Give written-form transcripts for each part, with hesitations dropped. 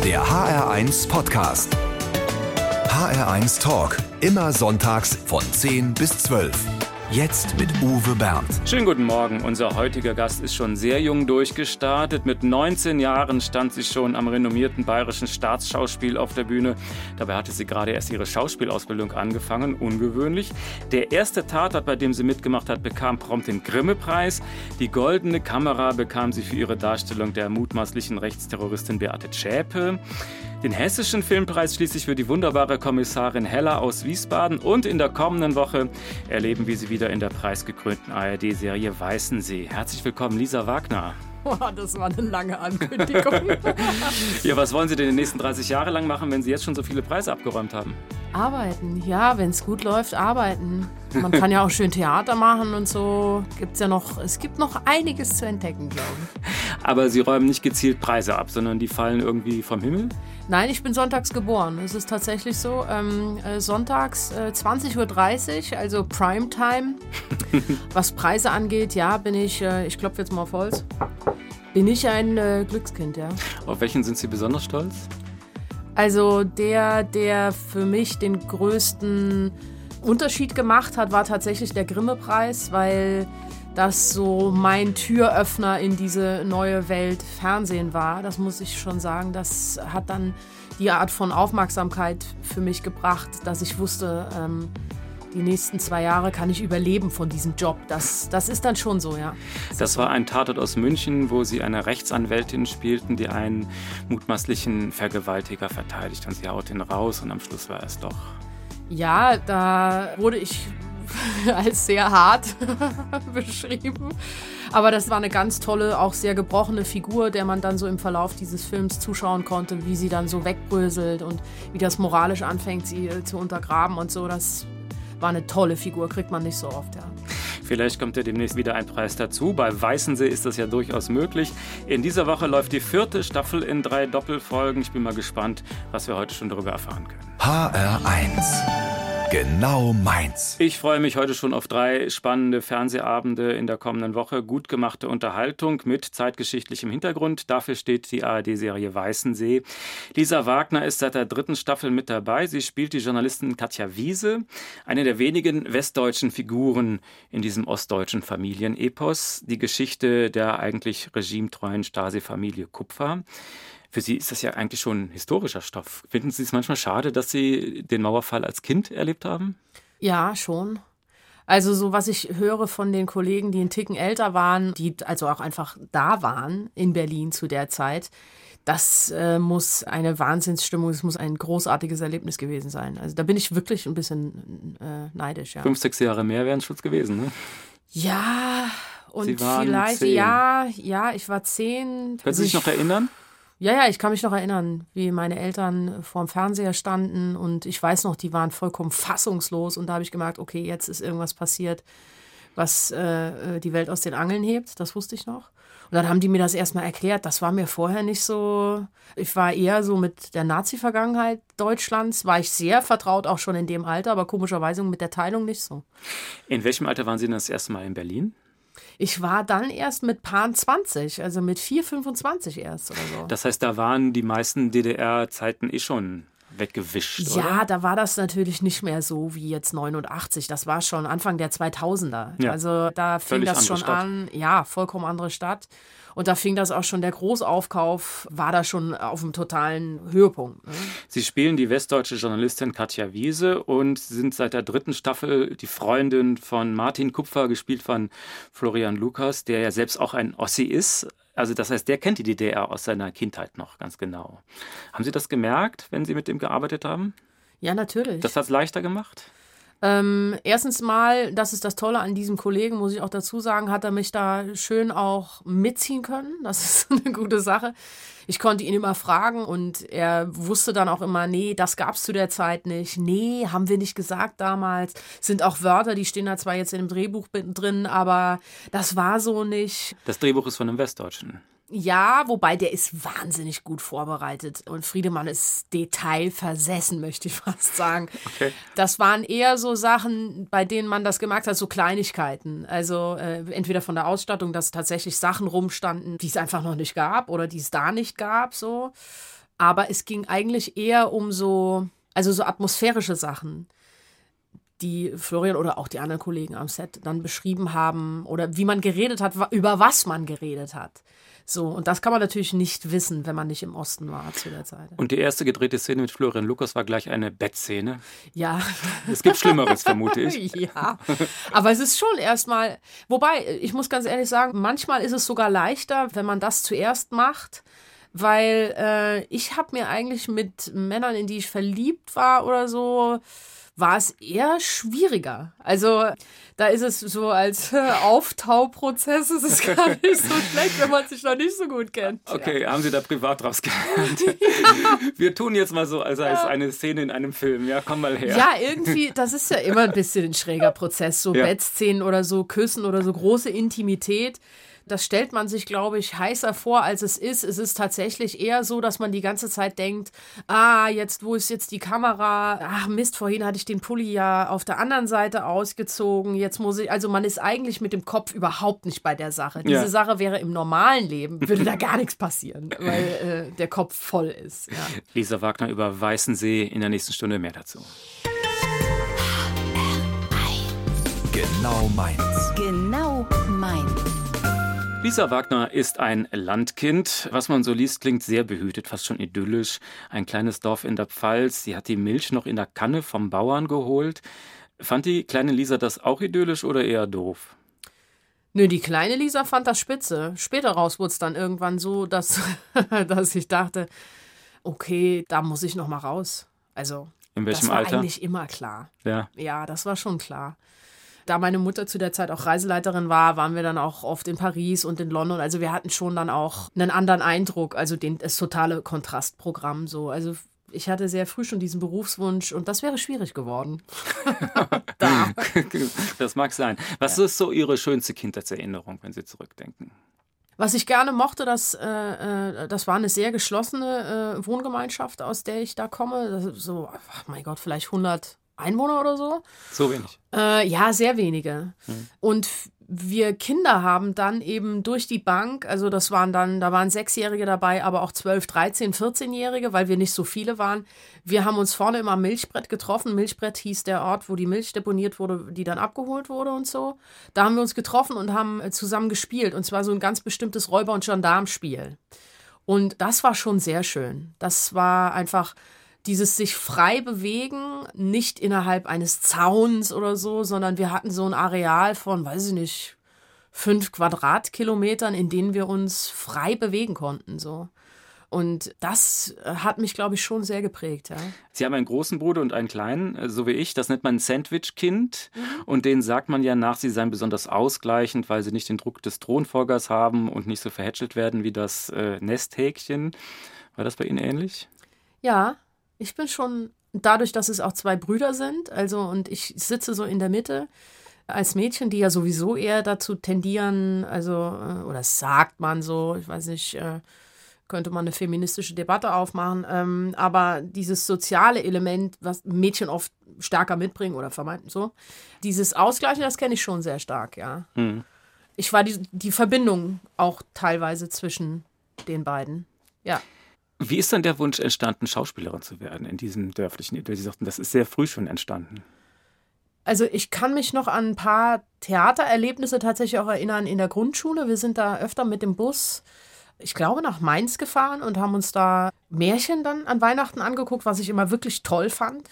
Der HR1 Podcast. HR1 Talk. Immer sonntags von 10 bis 12. Jetzt mit Uwe Bernd. Schönen guten Morgen. Unser heutiger Gast ist schon sehr jung durchgestartet. Mit 19 Jahren stand sie schon am renommierten Bayerischen Staatsschauspiel auf der Bühne. Dabei hatte sie gerade erst ihre Schauspielausbildung angefangen. Ungewöhnlich. Der erste Tatort, bei dem sie mitgemacht hat, bekam prompt den Grimme-Preis. Die Goldene Kamera bekam sie für ihre Darstellung der mutmaßlichen Rechtsterroristin Beate Zschäpe. Den Hessischen Filmpreis schließlich für die wunderbare Kommissarin Hella aus Wiesbaden. Und in der kommenden Woche erleben wir sie wieder in der preisgekrönten ARD-Serie Weißensee. Herzlich willkommen, Lisa Wagner. Boah, das war eine lange Ankündigung. Ja, was wollen Sie denn die nächsten 30 Jahre lang machen, wenn Sie jetzt schon so viele Preise abgeräumt haben? Arbeiten, ja, wenn es gut läuft, arbeiten. Man kann ja auch schön Theater machen und so. Es gibt noch einiges zu entdecken, glaube ich. Aber Sie räumen nicht gezielt Preise ab, sondern die fallen irgendwie vom Himmel? Nein, ich bin sonntags geboren. Es ist tatsächlich so. Sonntags 20.30 Uhr, also Primetime. Was Preise angeht, ja, bin ich klopfe jetzt mal auf Holz, bin ich ein Glückskind, ja. Auf welchen sind Sie besonders stolz? Also der für mich den größten Unterschied gemacht hat, war tatsächlich der Grimme-Preis, weil das so mein Türöffner in diese neue Welt Fernsehen war. Das muss ich schon sagen. Das hat dann die Art von Aufmerksamkeit für mich gebracht, dass ich wusste, die nächsten 2 Jahre kann ich überleben von diesem Job. Das ist dann schon so, ja. Das war ein Tatort aus München, wo Sie eine Rechtsanwältin spielten, die einen mutmaßlichen Vergewaltiger verteidigt. Und sie haut ihn raus und am Schluss war es doch. Ja, da wurde ich als sehr hart beschrieben. Aber das war eine ganz tolle, auch sehr gebrochene Figur, der man dann so im Verlauf dieses Films zuschauen konnte, wie sie dann so wegbröselt und wie das moralisch anfängt, sie zu untergraben und so. Das war eine tolle Figur, kriegt man nicht so oft, ja. Vielleicht kommt ja demnächst wieder ein Preis dazu. Bei Weißensee ist das ja durchaus möglich. In dieser Woche läuft die 4. Staffel in 3 Doppelfolgen. Ich bin mal gespannt, was wir heute schon darüber erfahren können. HR1. Genau meins. Ich freue mich heute schon auf 3 spannende Fernsehabende in der kommenden Woche. Gut gemachte Unterhaltung mit zeitgeschichtlichem Hintergrund. Dafür steht die ARD-Serie Weißensee. Lisa Wagner ist seit der 3. Staffel mit dabei. Sie spielt die Journalistin Katja Wiese, eine der wenigen westdeutschen Figuren in diesem ostdeutschen Familienepos. Die Geschichte der eigentlich regimetreuen Stasi-Familie Kupfer. Für Sie ist das ja eigentlich schon historischer Stoff. Finden Sie es manchmal schade, dass Sie den Mauerfall als Kind erlebt haben? Ja, schon. Also so was ich höre von den Kollegen, die einen Ticken älter waren, die also auch einfach da waren in Berlin zu der Zeit, das muss eine Wahnsinnsstimmung, es muss ein großartiges Erlebnis gewesen sein. Also da bin ich wirklich ein bisschen neidisch. Ja. 5, 6 Jahre mehr wären Schutz gewesen, ne? Ja, und Sie waren vielleicht, 10. ja, ich war 10. Können Sie sich noch erinnern? Ja, ich kann mich noch erinnern, wie meine Eltern vorm Fernseher standen und ich weiß noch, die waren vollkommen fassungslos und da habe ich gemerkt, okay, jetzt ist irgendwas passiert, was die Welt aus den Angeln hebt, das wusste ich noch. Und dann haben die mir das erstmal erklärt, das war mir vorher nicht so, ich war eher so mit der Nazi-Vergangenheit Deutschlands, war ich sehr vertraut, auch schon in dem Alter, aber komischerweise mit der Teilung nicht so. In welchem Alter waren Sie denn das erste Mal in Berlin? Ich war dann erst mit Paar 20, also mit 4, 25 erst oder so. Das heißt, da waren die meisten DDR-Zeiten schon weggewischt, ja, oder? da war das natürlich nicht mehr so wie jetzt 89. Das war schon Anfang der 2000er. Ja. Also da fing Völlig das schon andere Stadt. an. Ja, vollkommen andere Stadt. Und da fing das auch schon, der Großaufkauf war da schon auf einem totalen Höhepunkt. Ne? Sie spielen die westdeutsche Journalistin Katja Wiese und sind seit der 3. Staffel die Freundin von Martin Kupfer, gespielt von Florian Lukas, der ja selbst auch ein Ossi ist. Also das heißt, der kennt die DDR aus seiner Kindheit noch ganz genau. Haben Sie das gemerkt, wenn Sie mit ihm gearbeitet haben? Ja, natürlich. Das hat es leichter gemacht? Erstens mal, das ist das Tolle an diesem Kollegen, muss ich auch dazu sagen, hat er mich da schön auch mitziehen können. Das ist eine gute Sache. Ich konnte ihn immer fragen und er wusste dann auch immer, nee, das gab's zu der Zeit nicht. Nee, haben wir nicht gesagt damals. Sind auch Wörter, die stehen da zwar jetzt in dem Drehbuch drin, aber das war so nicht. Das Drehbuch ist von einem Westdeutschen. Ja, wobei der ist wahnsinnig gut vorbereitet und Friedemann ist detailversessen, möchte ich fast sagen. Okay. Das waren eher so Sachen, bei denen man das gemerkt hat, so Kleinigkeiten. Also entweder von der Ausstattung, dass tatsächlich Sachen rumstanden, die es einfach noch nicht gab oder die es da nicht gab, so. Aber es ging eigentlich eher um so atmosphärische Sachen, die Florian oder auch die anderen Kollegen am Set dann beschrieben haben oder wie man geredet hat, über was man geredet hat. So, und das kann man natürlich nicht wissen, wenn man nicht im Osten war zu der Zeit. Und die erste gedrehte Szene mit Florian Lukas war gleich eine Bettszene. Ja. Es gibt Schlimmeres, vermute ich. Ja, aber es ist schon erstmal, wobei, ich muss ganz ehrlich sagen, manchmal ist es sogar leichter, wenn man das zuerst macht, weil ich habe mir eigentlich mit Männern, in die ich verliebt war oder so, war es eher schwieriger. Also da ist es so als Auftauprozess, ist es gar nicht so schlecht, wenn man sich noch nicht so gut kennt. Okay, haben Sie da privat draus gelernt? Ja. Wir tun jetzt mal so, als sei es eine Szene in einem Film. Ja, komm mal her. Ja, irgendwie, das ist ja immer ein bisschen ein schräger Prozess, so Bettszenen oder so, Küssen oder so große Intimität. Das stellt man sich, glaube ich, heißer vor, als es ist. Es ist tatsächlich eher so, dass man die ganze Zeit denkt, jetzt, wo ist jetzt die Kamera? Ach Mist, vorhin hatte ich den Pulli ja auf der anderen Seite ausgezogen. Jetzt muss ich, also man ist eigentlich mit dem Kopf überhaupt nicht bei der Sache. Diese Sache wäre im normalen Leben, würde da gar nichts passieren, weil der Kopf voll ist. Ja. Lisa Wagner über Weißensee, in der nächsten Stunde mehr dazu. Genau meins. Genau meins. Lisa Wagner ist ein Landkind. Was man so liest, klingt sehr behütet, fast schon idyllisch. Ein kleines Dorf in der Pfalz. Sie hat die Milch noch in der Kanne vom Bauern geholt. Fand die kleine Lisa das auch idyllisch oder eher doof? Nö, die kleine Lisa fand das spitze. Später raus wurde es dann irgendwann so, dass ich dachte, okay, da muss ich noch mal raus. Also, in welchem das war Alter? Eigentlich immer klar. Ja, das war schon klar. Da meine Mutter zu der Zeit auch Reiseleiterin war, waren wir dann auch oft in Paris und in London. Also wir hatten schon dann auch einen anderen Eindruck, also das totale Kontrastprogramm so. Also ich hatte sehr früh schon diesen Berufswunsch und das wäre schwierig geworden. Da. Das mag sein. Was ist so Ihre schönste Kindheitserinnerung, wenn Sie zurückdenken? Was ich gerne mochte, das war eine sehr geschlossene Wohngemeinschaft, aus der ich da komme. Das ist so, mein Gott, vielleicht 100 Einwohner oder so. So wenig? Ja, sehr wenige. Und wir Kinder haben dann eben durch die Bank, also da waren 6-Jährige dabei, aber auch 12, 13, 14-Jährige, weil wir nicht so viele waren. Wir haben uns vorne immer am Milchbrett getroffen. Milchbrett hieß der Ort, wo die Milch deponiert wurde, die dann abgeholt wurde und so. Da haben wir uns getroffen und haben zusammen gespielt. Und zwar so ein ganz bestimmtes Räuber- und Gendarmspiel. Und das war schon sehr schön. Das war einfach dieses sich frei bewegen, nicht innerhalb eines Zauns oder so, sondern wir hatten so ein Areal von, 5 Quadratkilometern, in denen wir uns frei bewegen konnten, so. Und das hat mich, glaube ich, schon sehr geprägt, ja. Sie haben einen großen Bruder und einen kleinen, so wie ich. Das nennt man ein Sandwich-Kind. Und denen sagt man ja nach, sie seien besonders ausgleichend, weil sie nicht den Druck des Thronfolgers haben und nicht so verhätschelt werden wie das Nesthäkchen. War das bei Ihnen ähnlich? Ja. Ich bin schon, dadurch, dass es auch 2 Brüder sind, also und ich sitze so in der Mitte als Mädchen, die ja sowieso eher dazu tendieren, also, oder sagt man so, ich weiß nicht, könnte man eine feministische Debatte aufmachen, aber dieses soziale Element, was Mädchen oft stärker mitbringen oder vermeintlich so, dieses Ausgleichen, das kenne ich schon sehr stark, ja. Ich war die Verbindung auch teilweise zwischen den beiden, ja. Wie ist dann der Wunsch entstanden, Schauspielerin zu werden in diesem dörflichen Idyll? Sie sagten, das ist sehr früh schon entstanden. Also ich kann mich noch an ein paar Theatererlebnisse tatsächlich auch erinnern in der Grundschule. Wir sind da öfter mit dem Bus, ich glaube, nach Mainz gefahren und haben uns da Märchen dann an Weihnachten angeguckt, was ich immer wirklich toll fand.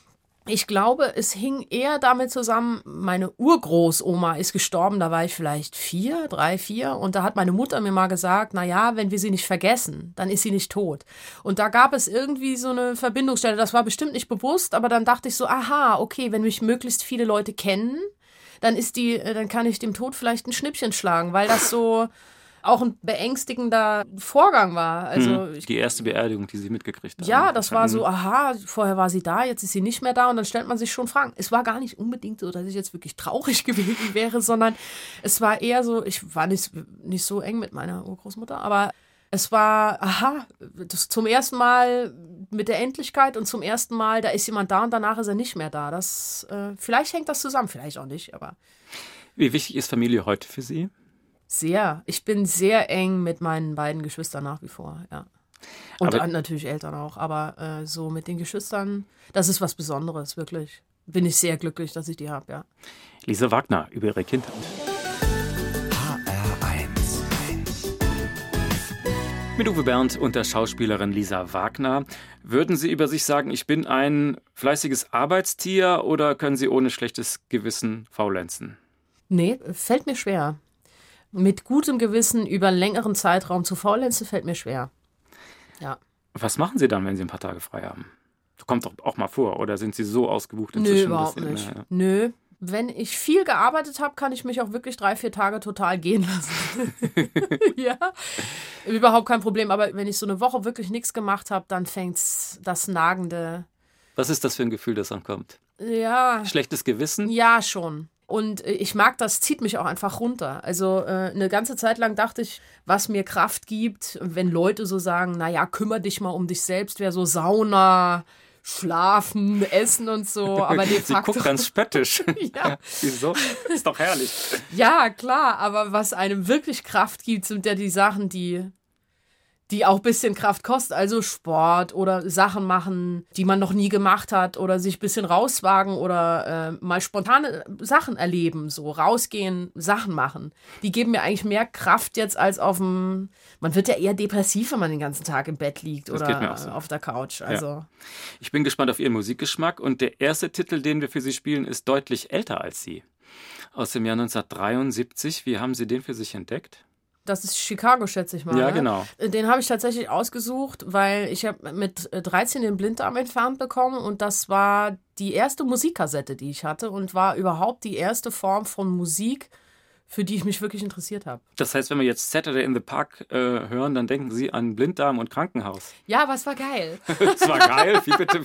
Ich glaube, es hing eher damit zusammen, meine Urgroßoma ist gestorben, da war ich vielleicht 3, 4 und da hat meine Mutter mir mal gesagt, naja, wenn wir sie nicht vergessen, dann ist sie nicht tot. Und da gab es irgendwie so eine Verbindungsstelle, das war bestimmt nicht bewusst, aber dann dachte ich so, aha, okay, wenn mich möglichst viele Leute kennen, dann kann ich dem Tod vielleicht ein Schnippchen schlagen, weil das so auch ein beängstigender Vorgang war. Also die erste Beerdigung, die Sie mitgekriegt haben. Ja, das war so, aha, vorher war sie da, jetzt ist sie nicht mehr da und dann stellt man sich schon Fragen. Es war gar nicht unbedingt so, dass ich jetzt wirklich traurig gewesen wäre, sondern es war eher so, ich war nicht so eng mit meiner Urgroßmutter, aber es war, aha, das zum ersten Mal mit der Endlichkeit und zum ersten Mal, da ist jemand da und danach ist er nicht mehr da. Das, vielleicht hängt das zusammen, vielleicht auch nicht, aber. Wie wichtig ist Familie heute für Sie? Sehr. Ich bin sehr eng mit meinen beiden Geschwistern nach wie vor, ja. Und natürlich Eltern auch, aber so mit den Geschwistern, das ist was Besonderes, wirklich. Bin ich sehr glücklich, dass ich die habe, ja. Lisa Wagner über ihre Kindheit. HR1. Mit Uwe Bernd und der Schauspielerin Lisa Wagner. Würden Sie über sich sagen, ich bin ein fleißiges Arbeitstier oder können Sie ohne schlechtes Gewissen faulenzen? Nee, fällt mir schwer. Mit gutem Gewissen über einen längeren Zeitraum zu faulenzen, fällt mir schwer. Ja. Was machen Sie dann, wenn Sie ein paar Tage frei haben? Das kommt doch auch mal vor. Oder sind Sie so ausgebucht inzwischen? Nö, überhaupt nicht. Nö. Wenn ich viel gearbeitet habe, kann ich mich auch wirklich 3-4 Tage total gehen lassen. Ja, überhaupt kein Problem. Aber wenn ich so eine Woche wirklich nichts gemacht habe, dann fängt das Nagende. Was ist das für ein Gefühl, das dann kommt? Ja. Schlechtes Gewissen? Ja, schon. Und ich mag das, zieht mich auch einfach runter. Also eine ganze Zeit lang dachte ich, was mir Kraft gibt, wenn Leute so sagen, naja, kümmere dich mal um dich selbst, wäre so Sauna, Schlafen, Essen und so. Aber de facto. Sie guckt ganz spöttisch. Ja. Wieso? Ist doch herrlich. Ja, klar, aber was einem wirklich Kraft gibt, sind ja die Sachen, die auch ein bisschen Kraft kosten. Also Sport oder Sachen machen, die man noch nie gemacht hat oder sich ein bisschen rauswagen oder mal spontane Sachen erleben, so rausgehen, Sachen machen. Die geben mir eigentlich mehr Kraft jetzt als man wird ja eher depressiv, wenn man den ganzen Tag im Bett liegt Das oder geht mir auch so. auf der Couch. Also. Ja. Ich bin gespannt auf Ihren Musikgeschmack und der erste Titel, den wir für Sie spielen, ist deutlich älter als Sie. Aus dem Jahr 1973. Wie haben Sie den für sich entdeckt? Das ist Chicago, schätze ich mal. Ja, ne? genau. Den habe ich tatsächlich ausgesucht, weil ich habe mit 13 den Blinddarm entfernt bekommen und das war die erste Musikkassette, die ich hatte und war überhaupt die erste Form von Musik, für die ich mich wirklich interessiert habe. Das heißt, wenn wir jetzt Saturday in the Park hören, dann denken Sie an Blinddarm und Krankenhaus. Ja, aber es war geil. Das war geil? Wie bitte?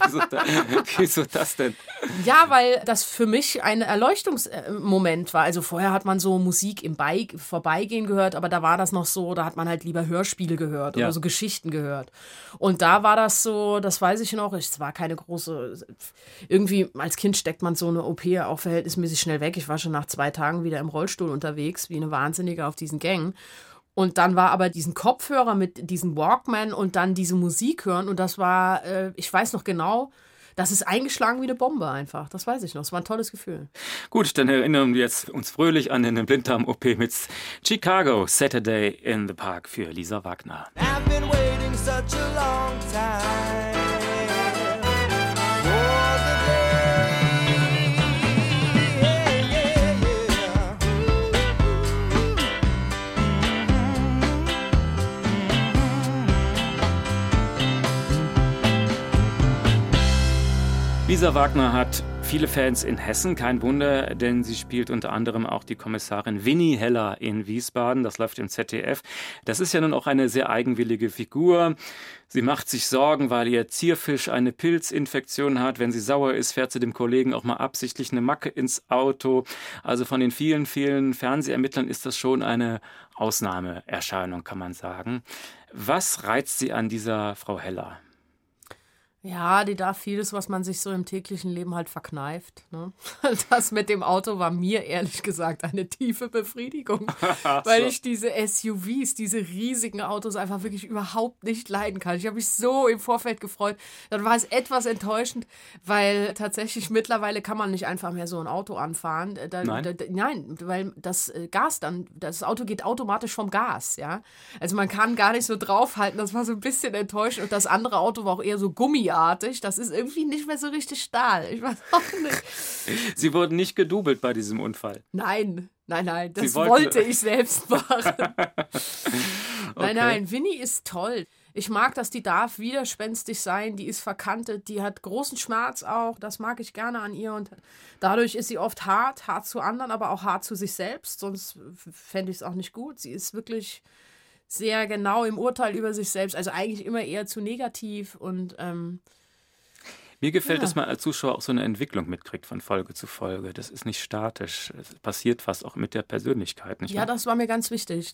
Wieso das denn? Ja, weil das für mich ein Erleuchtungsmoment war. Also vorher hat man so Musik im Vorbeigehen gehört, aber da war das noch so, da hat man halt lieber Hörspiele gehört oder so Geschichten gehört. Und da war das so, das weiß ich noch, es war keine große, irgendwie als Kind steckt man so eine OP auch verhältnismäßig schnell weg. Ich war schon nach 2 Tagen wieder im Rollstuhl unterwegs, wie eine Wahnsinnige auf diesen Gängen. Und dann war aber diesen Kopfhörer mit diesem Walkman und dann diese Musik hören und das war, ich weiß noch genau, das ist eingeschlagen wie eine Bombe einfach. Das weiß ich noch. Es war ein tolles Gefühl. Gut, dann erinnern wir jetzt uns fröhlich an den Blinddarm-OP mit Chicago, Saturday in the Park für Lisa Wagner. I've been waiting such a long time for the day. Yeah, Lisa Wagner hat viele Fans in Hessen, kein Wunder, denn sie spielt unter anderem auch die Kommissarin Winnie Heller in Wiesbaden, das läuft im ZDF. Das ist ja nun auch eine sehr eigenwillige Figur. Sie macht sich Sorgen, weil ihr Zierfisch eine Pilzinfektion hat. Wenn sie sauer ist, fährt sie dem Kollegen auch mal absichtlich eine Macke ins Auto. Also von den vielen, vielen Fernsehermittlern ist das schon eine Ausnahmeerscheinung, kann man sagen. Was reizt Sie an dieser Frau Heller? Ja, die darf vieles, was man sich so im täglichen Leben halt verkneift. Ne? Das mit dem Auto war mir ehrlich gesagt eine tiefe Befriedigung, weil ich diese SUVs, diese riesigen Autos einfach wirklich überhaupt nicht leiden kann. Ich habe mich so im Vorfeld gefreut. Dann war es etwas enttäuschend, weil tatsächlich mittlerweile kann man nicht einfach mehr so ein Auto anfahren. Nein, weil das Gas dann, das Auto geht automatisch vom Gas. Ja? Also man kann gar nicht so draufhalten. Das war so ein bisschen enttäuschend. Und das andere Auto war auch eher so gummiartig. Das ist irgendwie nicht mehr so richtig Stahl. Ich weiß auch nicht. Sie wurden nicht gedoubelt bei diesem Unfall? Nein. Das wollte ich selbst machen. Okay. Nein, Winnie ist toll. Ich mag, dass die darf widerspenstig sein. Die ist verkantet. Die hat großen Schmerz auch. Das mag ich gerne an ihr. Und dadurch ist sie oft hart zu anderen, aber auch hart zu sich selbst. Sonst fände ich es auch nicht gut. Sie ist wirklich sehr genau im Urteil über sich selbst, also eigentlich immer eher zu negativ und mir gefällt, dass man als Zuschauer auch so eine Entwicklung mitkriegt von Folge zu Folge. Das ist nicht statisch. Es passiert was auch mit der Persönlichkeit, nicht wahr? Ja, das war mir ganz wichtig.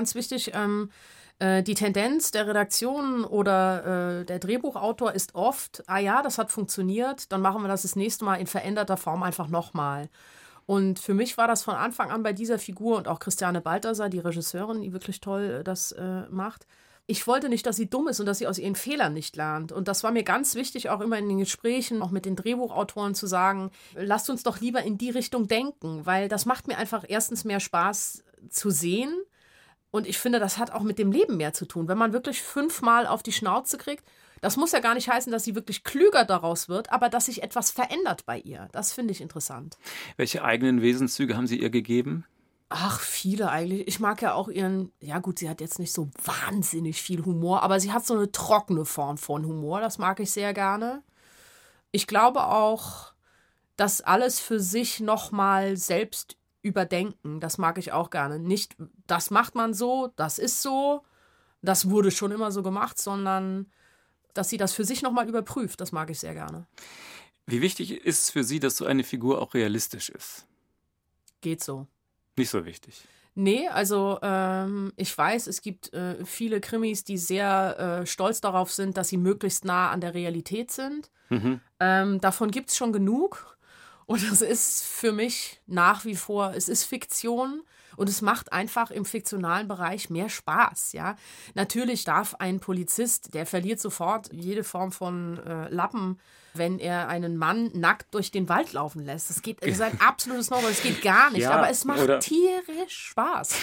Die Tendenz der Redaktion oder der Drehbuchautor ist oft, das hat funktioniert, dann machen wir das nächste Mal in veränderter Form einfach nochmal. Und für mich war das von Anfang an bei dieser Figur und auch Christiane Balthasar, die Regisseurin, die wirklich toll das macht, ich wollte nicht, dass sie dumm ist und dass sie aus ihren Fehlern nicht lernt. Und das war mir ganz wichtig, auch immer in den Gesprächen, auch mit den Drehbuchautoren zu sagen, lasst uns doch lieber in die Richtung denken, weil das macht mir einfach erstens mehr Spaß zu sehen. Und ich finde, das hat auch mit dem Leben mehr zu tun. Wenn man wirklich 5-mal auf die Schnauze kriegt, das muss ja gar nicht heißen, dass sie wirklich klüger daraus wird, aber dass sich etwas verändert bei ihr. Das finde ich interessant. Welche eigenen Wesenszüge haben Sie ihr gegeben? Ach, viele eigentlich. Ich mag ja auch ihren, ja gut, sie hat jetzt nicht so wahnsinnig viel Humor, aber sie hat so eine trockene Form von Humor, das mag ich sehr gerne. Ich glaube auch, dass alles für sich nochmal selbst überdenken, das mag ich auch gerne. Nicht, das macht man so, das ist so, das wurde schon immer so gemacht, sondern dass sie das für sich nochmal überprüft, das mag ich sehr gerne. Wie wichtig ist es für Sie, dass so eine Figur auch realistisch ist? Geht so. Nicht so wichtig. Nee, also ich weiß, es gibt viele Krimis, die sehr stolz darauf sind, dass sie möglichst nah an der Realität sind. Davon gibt es schon genug. Und das ist für mich nach wie vor, es ist Fiktion und es macht einfach im fiktionalen Bereich mehr Spaß. Ja? Natürlich darf ein Polizist, der verliert sofort jede Form von Lappen, wenn er einen Mann nackt durch den Wald laufen lässt. Das ist ein absolutes No-Go, das geht gar nicht, aber es macht tierisch Spaß.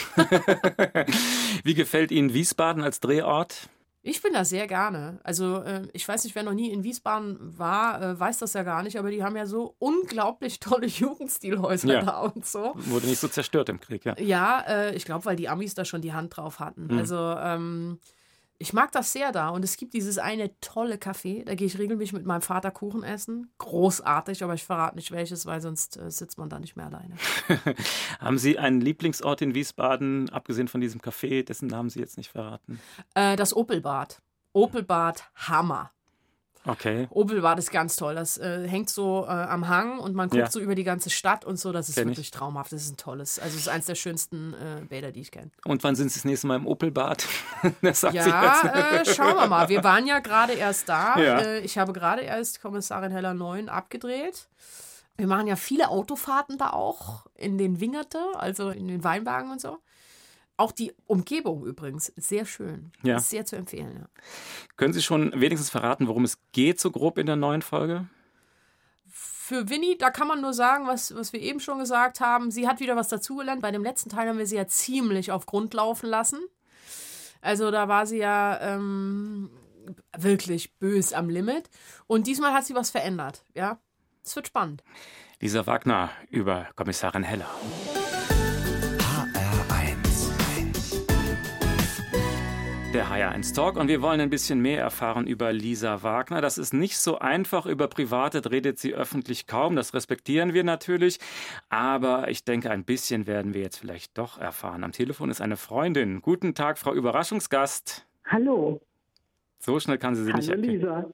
Wie gefällt Ihnen Wiesbaden als Drehort? Ich bin da sehr gerne. Also ich weiß nicht, wer noch nie in Wiesbaden war, weiß das ja gar nicht, aber die haben ja so unglaublich tolle Jugendstilhäuser da und so. Wurde nicht so zerstört im Krieg, ja. Ja, ich glaube, weil die Amis da schon die Hand drauf hatten. Also ich mag das sehr da. Und es gibt dieses eine tolle Café, da gehe ich regelmäßig mit meinem Vater Kuchen essen. Großartig, aber ich verrate nicht welches, weil sonst sitzt man da nicht mehr alleine. Haben Sie einen Lieblingsort in Wiesbaden, abgesehen von diesem Café, dessen Namen Sie jetzt nicht verraten? Das Opelbad. Opelbad, Hammer. Okay. Opelbad ist ganz toll. Das hängt so am Hang und man guckt so über die ganze Stadt und so. Das ist wirklich traumhaft. Das ist ein tolles. Also es ist eines der schönsten Bäder, die ich kenne. Und wann sind Sie das nächste Mal im Opelbad? Schauen wir mal. Wir waren ja gerade erst da. Ja. Ich habe gerade erst Kommissarin Heller 9 abgedreht. Wir machen ja viele Autofahrten da auch in den Wingerte, also in den Weinbergen und so. Auch die Umgebung übrigens, sehr schön. Ja. Ist sehr zu empfehlen. Ja. Können Sie schon wenigstens verraten, worum es geht, so grob in der neuen Folge? Für Winnie, da kann man nur sagen, was wir eben schon gesagt haben. Sie hat wieder was dazugelernt. Bei dem letzten Teil haben wir sie ja ziemlich auf Grund laufen lassen. Also da war sie ja wirklich bös am Limit. Und diesmal hat sie was verändert. Ja, es wird spannend. Lisa Wagner über Kommissarin Heller. Der HR1 Talk und wir wollen ein bisschen mehr erfahren über Lisa Wagner. Das ist nicht so einfach. Über Privates redet sie öffentlich kaum. Das respektieren wir natürlich. Aber ich denke, ein bisschen werden wir jetzt vielleicht doch erfahren. Am Telefon ist eine Freundin. Guten Tag, Frau Überraschungsgast. Hallo. So schnell kann sie nicht erkennen. Lisa.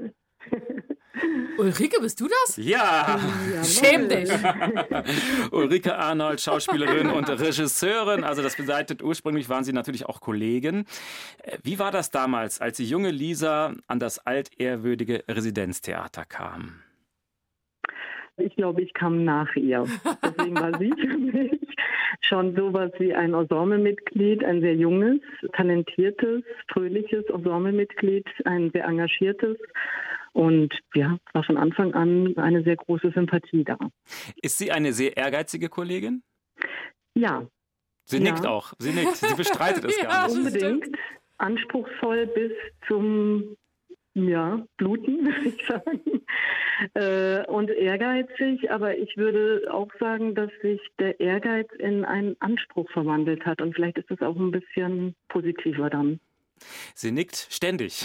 Ulrike, bist du das? Ja! Schäm dich! Ulrike Arnold, Schauspielerin und Regisseurin. Also das bedeutet, ursprünglich waren Sie natürlich auch Kollegin. Wie war das damals, als die junge Lisa an das altehrwürdige Residenztheater kam? Ich glaube, ich kam nach ihr. Deswegen war sie für mich schon sowas wie ein Ensemblemitglied, ein sehr junges, talentiertes, fröhliches Ensemblemitglied, ein sehr engagiertes. Und ja, war von Anfang an eine sehr große Sympathie da. Ist sie eine sehr ehrgeizige Kollegin? Ja. Sie nickt auch. Sie nickt. Sie bestreitet es gar nicht. Unbedingt. Anspruchsvoll bis zum Bluten, würde ich sagen. Und ehrgeizig, aber ich würde auch sagen, dass sich der Ehrgeiz in einen Anspruch verwandelt hat. Und vielleicht ist das auch ein bisschen positiver dann. Sie nickt ständig.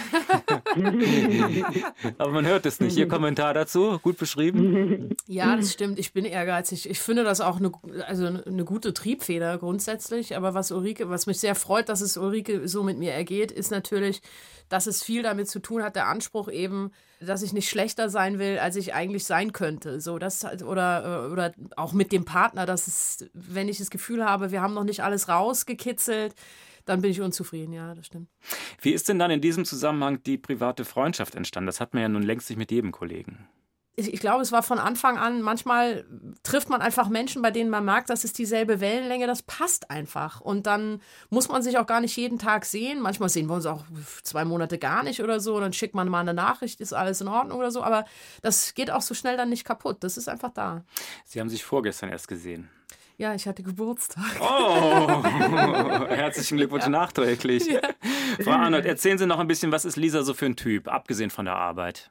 Aber man hört es nicht. Ihr Kommentar dazu? Gut beschrieben? Ja, das stimmt. Ich bin ehrgeizig. Ich finde das auch eine gute Triebfeder grundsätzlich. Aber was mich sehr freut, dass es Ulrike so mit mir ergeht, ist natürlich, dass es viel damit zu tun hat, der Anspruch eben, dass ich nicht schlechter sein will, als ich eigentlich sein könnte. So, oder auch mit dem Partner, dass es, wenn ich das Gefühl habe, wir haben noch nicht alles rausgekitzelt, dann bin ich unzufrieden, ja, das stimmt. Wie ist denn dann in diesem Zusammenhang die private Freundschaft entstanden? Das hat man ja nun längst nicht mit jedem Kollegen. Ich glaube, es war von Anfang an, manchmal trifft man einfach Menschen, bei denen man merkt, das ist dieselbe Wellenlänge, das passt einfach. Und dann muss man sich auch gar nicht jeden Tag sehen. Manchmal sehen wir uns auch 2 Monate gar nicht oder so. Und dann schickt man mal eine Nachricht, ist alles in Ordnung oder so. Aber das geht auch so schnell dann nicht kaputt. Das ist einfach da. Sie haben sich vorgestern erst gesehen. Ja, ich hatte Geburtstag. Oh, herzlichen Glückwunsch nachträglich. Ja. Frau Arnold, erzählen Sie noch ein bisschen, was ist Lisa so für ein Typ, abgesehen von der Arbeit?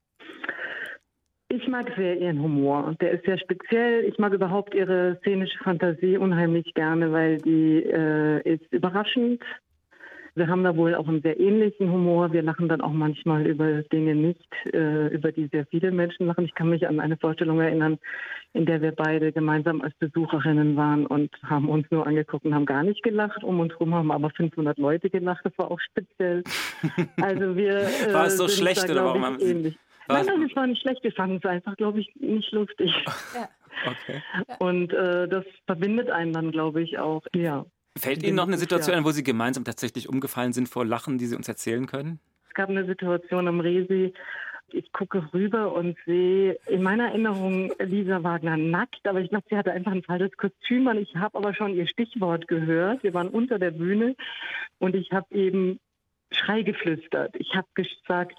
Ich mag sehr ihren Humor. Der ist sehr speziell. Ich mag überhaupt ihre szenische Fantasie unheimlich gerne, weil die ist überraschend. Wir haben da wohl auch einen sehr ähnlichen Humor. Wir lachen dann auch manchmal über Dinge nicht, über die sehr viele Menschen lachen. Ich kann mich an eine Vorstellung erinnern, in der wir beide gemeinsam als Besucherinnen waren und haben uns nur angeguckt und haben gar nicht gelacht. Um uns herum haben aber 500 Leute gelacht. Das war auch speziell. Also wir war es so schlecht da, oder warum haben Sie ähnlich? Nein, es war nicht schlecht. Wir fanden es einfach, glaube ich, nicht lustig. Ja. Okay. Und das verbindet einen dann, glaube ich, auch. Ja. Fällt Ihnen noch eine Situation ein, wo Sie gemeinsam tatsächlich umgefallen sind vor Lachen, die Sie uns erzählen können? Es gab eine Situation am Resi. Ich gucke rüber und sehe in meiner Erinnerung Lisa Wagner nackt, aber ich glaube, sie hatte einfach ein falsches Kostüm an. Ich habe aber schon ihr Stichwort gehört. Wir waren unter der Bühne und ich habe eben Schrei geflüstert. Ich habe gesagt,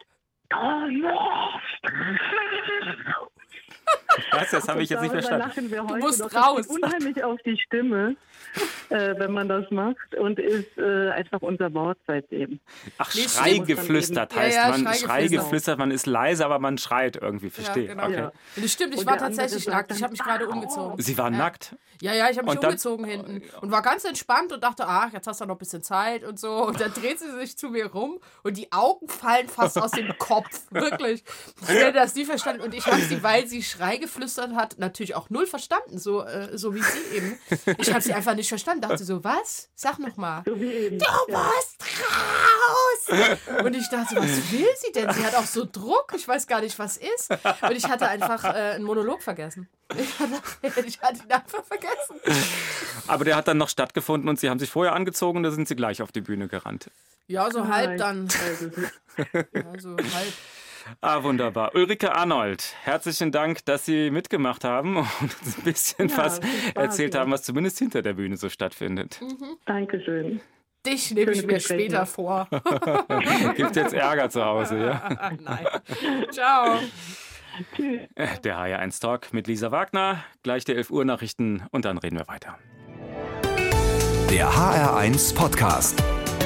Was? Das habe ich jetzt nicht verstanden. Lachen wir heute du musst noch. raus. Das geht unheimlich auf die Stimme, wenn man das macht und ist einfach unser Wort seitdem. Ach, Nee, Schrei geflüstert heißt Ja, man. Schrei Schrei geflüstert. geflüstert, man ist leise, aber man schreit irgendwie. Verstehe. Ja, genau. Okay. Ja. Das stimmt, ich Und war der andere tatsächlich sagt nackt. Ich dann, habe mich gerade umgezogen. Sie waren nackt? Ja, ich habe mich Und dann- umgezogen hinten und war ganz entspannt und dachte, ach, jetzt hast du noch ein bisschen Zeit und so. Und dann dreht sie sich zu mir rum und die Augen fallen fast aus dem Kopf. Wirklich. Ich hätte das nie verstanden. Und ich habe sie, weil sie Schrei geflüstert hat, natürlich auch null verstanden, so wie sie eben. Ich habe sie einfach nicht verstanden. Dachte so, was? Sag noch mal. So wie eben. Du musst raus! Und ich dachte, was will sie denn? Sie hat auch so Druck. Ich weiß gar nicht, was ist. Und ich hatte einfach einen Monolog vergessen. Ich hatte ihn einfach vergessen. Aber der hat dann noch stattgefunden und Sie haben sich vorher angezogen und da sind Sie gleich auf die Bühne gerannt. Ja, so halb dann. Also, Ja, so halb. Ah, wunderbar. Ulrike Arnold, herzlichen Dank, dass Sie mitgemacht haben und uns ein bisschen Ja, was viel Spaß, erzählt ja. haben, was zumindest hinter der Bühne so stattfindet. Dankeschön. Dich nehme ich Schönes mir Gespräch später noch. vor. Gibt jetzt Ärger zu Hause, ja? Nein. Ciao. Der HR1 Talk mit Lisa Wagner, gleich die 11 Uhr Nachrichten und dann reden wir weiter. Der HR1 Podcast.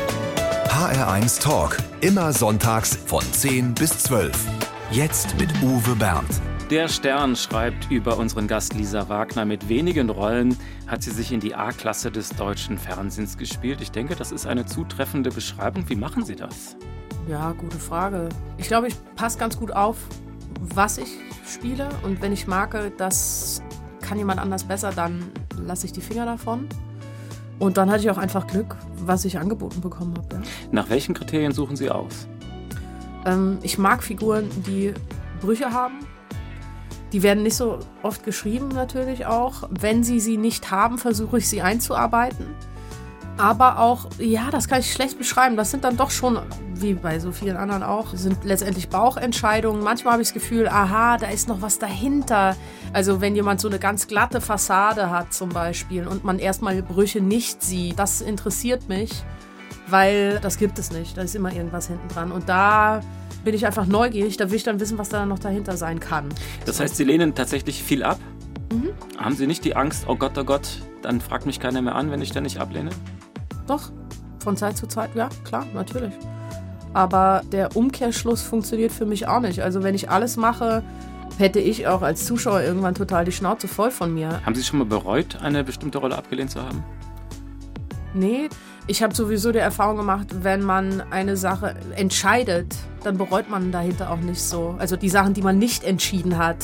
HR1 Talk. Immer sonntags von 10 bis 12. Jetzt mit Uwe Bernd. Der Stern schreibt über unseren Gast Lisa Wagner. Mit wenigen Rollen hat sie sich in die A-Klasse des deutschen Fernsehens gespielt. Ich denke, das ist eine zutreffende Beschreibung. Wie machen Sie das? Ja, gute Frage. Ich glaube, ich passe ganz gut auf, was ich spiele. Und wenn ich merke, das kann jemand anders besser, dann lasse ich die Finger davon. Und dann hatte ich auch einfach Glück, was ich angeboten bekommen habe. Ja. Nach welchen Kriterien suchen Sie aus? Ich mag Figuren, die Brüche haben. Die werden nicht so oft geschrieben natürlich auch. Wenn sie nicht haben, versuche ich sie einzuarbeiten. Aber auch, ja, das kann ich schlecht beschreiben. Das sind dann doch schon, wie bei so vielen anderen auch, sind letztendlich Bauchentscheidungen. Manchmal habe ich das Gefühl, aha, da ist noch was dahinter. Also wenn jemand so eine ganz glatte Fassade hat zum Beispiel und man erstmal Brüche nicht sieht, das interessiert mich, weil das gibt es nicht. Da ist immer irgendwas hinten dran. Und da bin ich einfach neugierig, da will ich dann wissen, was da noch dahinter sein kann. Das heißt, Sie lehnen tatsächlich viel ab? Haben Sie nicht die Angst, oh Gott, dann fragt mich keiner mehr an, wenn ich dann nicht ablehne? Doch, von Zeit zu Zeit, ja, klar, natürlich. Aber der Umkehrschluss funktioniert für mich auch nicht. Also wenn ich alles mache, hätte ich auch als Zuschauer irgendwann total die Schnauze voll von mir. Haben Sie schon mal bereut, eine bestimmte Rolle abgelehnt zu haben? Nee, ich habe sowieso die Erfahrung gemacht, wenn man eine Sache entscheidet, dann bereut man dahinter auch nicht so. Also die Sachen, die man nicht entschieden hat,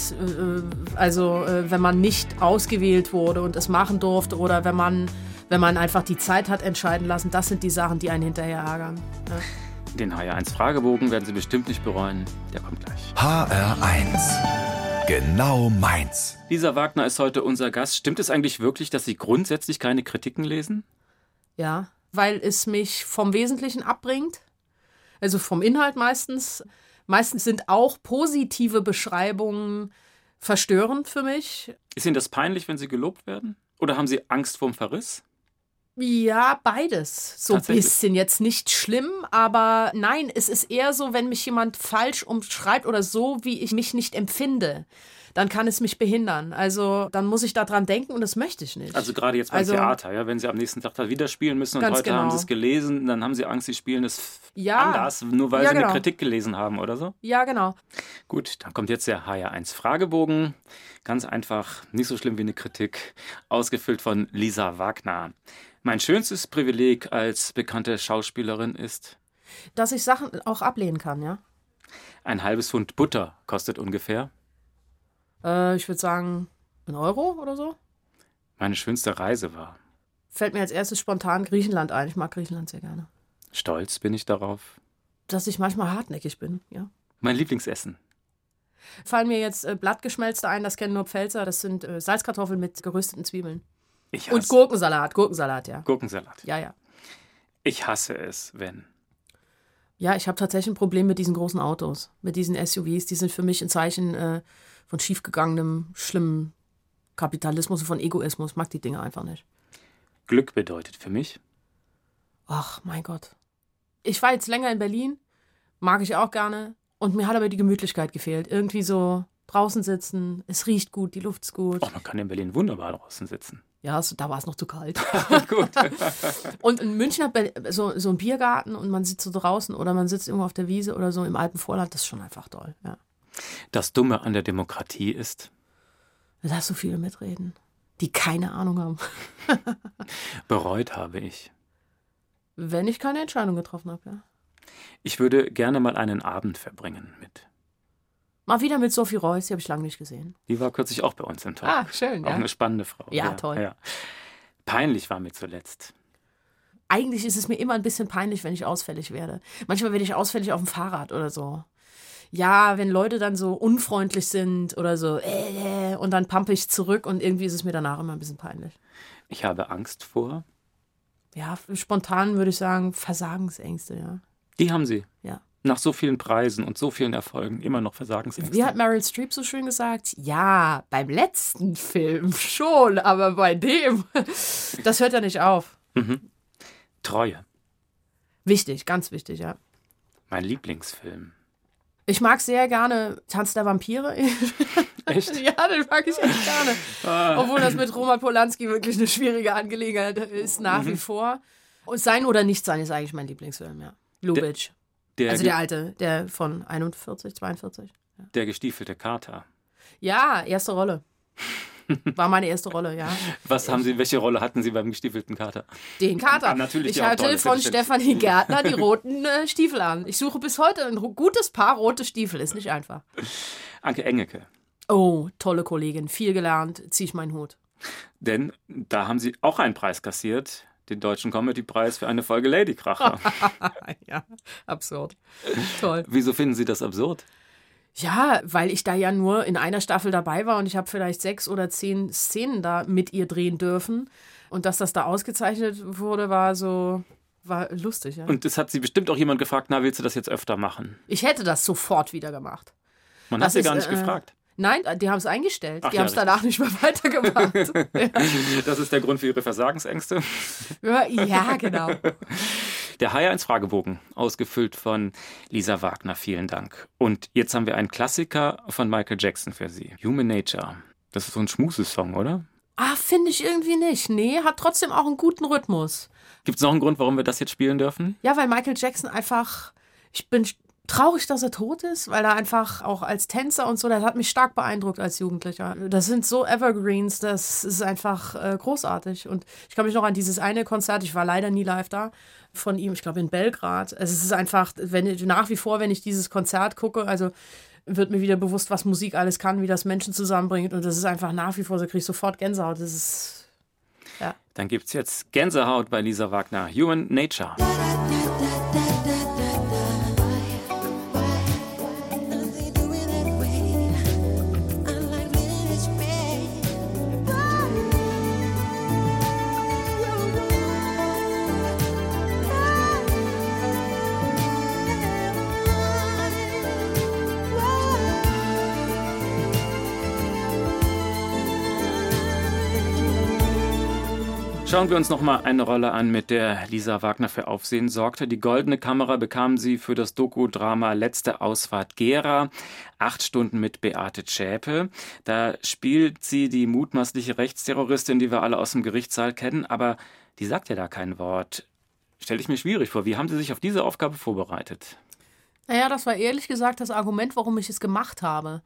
wenn man nicht ausgewählt wurde und es machen durfte oder wenn man einfach die Zeit hat entscheiden lassen, das sind die Sachen, die einen hinterher ärgern. Ja. Den HR1 Fragebogen werden Sie bestimmt nicht bereuen. Der kommt gleich. HR1. Genau meins. Lisa Wagner ist heute unser Gast. Stimmt es eigentlich wirklich, dass Sie grundsätzlich keine Kritiken lesen? Ja, weil es mich vom Wesentlichen abbringt, also vom Inhalt meistens. Meistens sind auch positive Beschreibungen verstörend für mich. Ist Ihnen das peinlich, wenn Sie gelobt werden? Oder haben Sie Angst vorm Verriss? Ja, beides. So ein bisschen jetzt nicht schlimm, aber nein, es ist eher so, wenn mich jemand falsch umschreibt oder so, wie ich mich nicht empfinde, dann kann es mich behindern. Also dann muss ich daran denken und das möchte ich nicht. Also gerade jetzt beim Theater, ja, wenn Sie am nächsten Tag da wieder spielen müssen und heute haben Sie es gelesen, dann haben Sie Angst, Sie spielen es anders, nur weil Sie eine Kritik gelesen haben oder so? Ja, genau. Gut, dann kommt jetzt der HR1 Fragebogen. Ganz einfach, nicht so schlimm wie eine Kritik, ausgefüllt von Lisa Wagner. Mein schönstes Privileg als bekannte Schauspielerin ist, dass ich Sachen auch ablehnen kann, ja. Ein halbes Pfund Butter kostet ungefähr. Ich würde sagen, €1 oder so. Meine schönste Reise war. Fällt mir als erstes spontan Griechenland ein. Ich mag Griechenland sehr gerne. Stolz bin ich darauf. Dass ich manchmal hartnäckig bin, ja. Mein Lieblingsessen. Fallen mir jetzt Blattgeschmelzte ein, das kennen nur Pfälzer. Das sind Salzkartoffeln mit gerösteten Zwiebeln. Und Gurkensalat, ja. Gurkensalat. Ja. Ich hasse es, wenn. Ja, ich habe tatsächlich ein Problem mit diesen großen Autos, mit diesen SUVs. Die sind für mich ein Zeichen von schiefgegangenem, schlimmen Kapitalismus und von Egoismus. Ich mag die Dinge einfach nicht. Glück bedeutet für mich? Ach, mein Gott. Ich war jetzt länger in Berlin, mag ich auch gerne. Und mir hat aber die Gemütlichkeit gefehlt. Irgendwie so draußen sitzen, es riecht gut, die Luft ist gut. Man kann in Berlin wunderbar draußen sitzen. Ja, da war es noch zu kalt. Gut. Und in München hat so ein Biergarten und man sitzt so draußen oder man sitzt irgendwo auf der Wiese oder so im Alpenvorland. Das ist schon einfach toll, ja. Das Dumme an der Demokratie ist? Da so viele mitreden, die keine Ahnung haben. Bereut habe ich. Wenn ich keine Entscheidung getroffen habe, ja. Ich würde gerne mal einen Abend verbringen mit. Mal wieder mit Sophie Reuss, die habe ich lange nicht gesehen. Die war kürzlich auch bei uns im Talk. Ah, schön, auch eine spannende Frau. Ja, toll. Ja. Peinlich war mir zuletzt. Eigentlich ist es mir immer ein bisschen peinlich, wenn ich ausfällig werde. Manchmal werde ich ausfällig auf dem Fahrrad oder so. Ja, wenn Leute dann so unfreundlich sind oder so und dann pumpe ich zurück und irgendwie ist es mir danach immer ein bisschen peinlich. Ich habe Angst vor? Ja, spontan würde ich sagen Versagensängste, ja. Die haben Sie? Ja. Nach so vielen Preisen und so vielen Erfolgen immer noch Versagensängste. Wie hat Meryl Streep so schön gesagt? Ja, beim letzten Film schon, aber bei dem, das hört ja nicht auf. Mhm. Treue. Wichtig, ganz wichtig, ja. Mein Lieblingsfilm. Ich mag sehr gerne Tanz der Vampire. Echt? Ja, den mag ich echt gerne. Obwohl das mit Roman Polanski wirklich eine schwierige Angelegenheit ist, nach wie vor. Und Sein oder Nicht-Sein ist eigentlich mein Lieblingsfilm, ja. Lubitsch. Der alte, der von 41, 42. Ja. Der gestiefelte Kater. Ja, erste Rolle. War meine erste Rolle, ja. Welche Rolle hatten Sie beim gestiefelten Kater? Den Kater. Natürlich ich hatte von Stefanie Gärtner die roten Stiefel an. Ich suche bis heute ein gutes Paar rote Stiefel. Ist nicht einfach. Anke Engelke. Oh, tolle Kollegin. Viel gelernt. Ziehe ich meinen Hut. Denn da haben Sie auch einen Preis kassiert. Den Deutschen Comedy-Preis für eine Folge Ladykracher. Ja, absurd. Toll. Wieso finden Sie das absurd? Ja, weil ich da ja nur in einer Staffel dabei war und ich habe vielleicht 6 oder 10 Szenen da mit ihr drehen dürfen. Und dass das da ausgezeichnet wurde, war lustig. Ja. Und das hat Sie bestimmt auch jemand gefragt, willst du das jetzt öfter machen? Ich hätte das sofort wieder gemacht. Man hat Sie gar nicht gefragt. Nein, die haben es eingestellt. Die haben es danach nicht mehr weitergemacht. Ja. Das ist der Grund für Ihre Versagensängste? Ja, genau. Der HR1-Fragebogen, ausgefüllt von Lisa Wagner. Vielen Dank. Und jetzt haben wir einen Klassiker von Michael Jackson für Sie. Human Nature. Das ist so ein Schmusesong, oder? Finde ich irgendwie nicht. Nee, hat trotzdem auch einen guten Rhythmus. Gibt es noch einen Grund, warum wir das jetzt spielen dürfen? Ja, weil Michael Jackson einfach... Ich bin traurig, dass er tot ist, weil er einfach auch als Tänzer und so, das hat mich stark beeindruckt als Jugendlicher. Das sind so Evergreens, das ist einfach großartig. Und ich kann mich noch an dieses eine Konzert, ich war leider nie live da, von ihm, ich glaube in Belgrad. Es ist einfach, nach wie vor, wenn ich dieses Konzert gucke, also wird mir wieder bewusst, was Musik alles kann, wie das Menschen zusammenbringt. Und das ist einfach nach wie vor, so kriege ich sofort Gänsehaut. Das ist, ja. Dann gibt es jetzt Gänsehaut bei Lisa Wagner. Human Nature. Schauen wir uns noch mal eine Rolle an, mit der Lisa Wagner für Aufsehen sorgte. Die Goldene Kamera bekam sie für das Doku-Drama Letzte Ausfahrt Gera. 8 Stunden mit Beate Zschäpe. Da spielt sie die mutmaßliche Rechtsterroristin, die wir alle aus dem Gerichtssaal kennen. Aber die sagt ja da kein Wort. Stelle ich mir schwierig vor. Wie haben Sie sich auf diese Aufgabe vorbereitet? Naja, das war ehrlich gesagt das Argument, warum ich es gemacht habe.